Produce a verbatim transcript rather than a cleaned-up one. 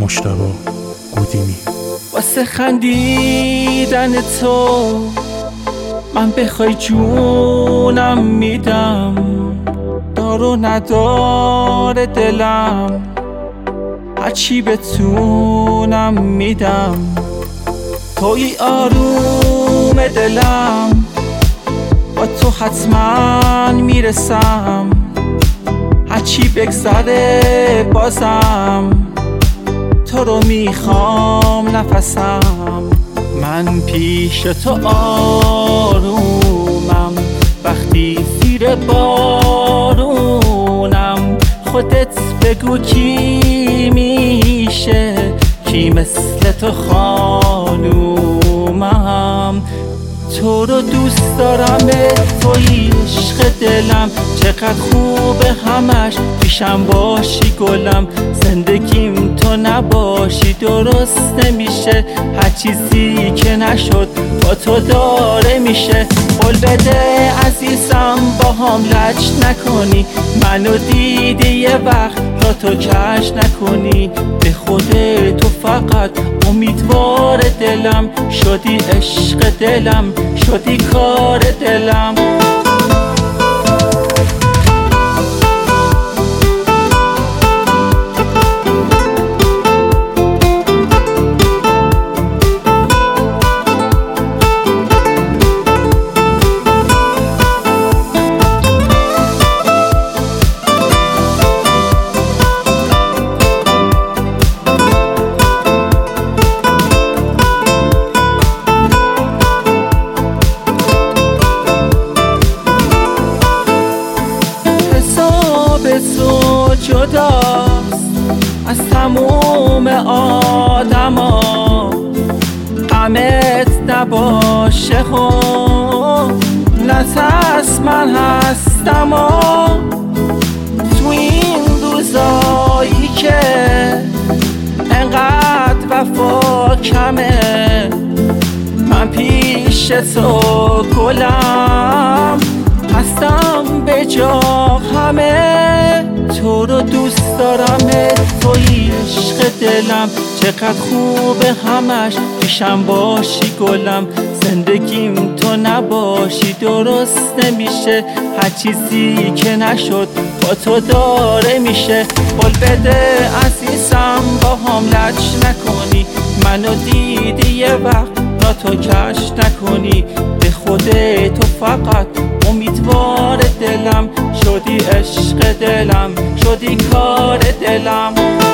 مجتبی گودینی. واسه خندیدن تو من بخوای جونم میدم، دارو نداره دلم هرچی بتونم میدم. توی آروم دلم، با تو حتما میرسم، هرچی بگذره بازم تو رو میخوام نفسم. من پیش تو آرومم وقتی زیر بارونم. خودت بگو کی میشه، کی مثل تو خانومم. تو رو دوست دارم، توی عشق دلم، چقدر خوبه همش پیشم باشی گلم. زندگیم تو نباشی درست نمیشه، هر چیزی که نشد با تو داره میشه. قول بده عزیزم با هم لج نکنی، منو دیدی یه وقت را تو کش نکنی. به خود تو فقط امیدوار دلم، شدی عشق دلم، شدی کار دلم. تو جداست از تموم آدما، غمت نباشه خب نترس من هستم. و تو این روزایی که انقدر وفا کمه، من پیش تو گلم هستم به جا همه. تو رو دوست دارم، توی عشق دلم، چقدر خوبه همش پیشم باشی گلم. زندگیم تو نباشی درست نمیشه، هر چیزی که نشد با تو داره میشه. قول بده عزیزم با هم لج نکنی، منو دیدی یه وقت را تو کش نکنی. به خود تو فقط امیدوار دلم، شدی عشق دلم، شدی کار دلم.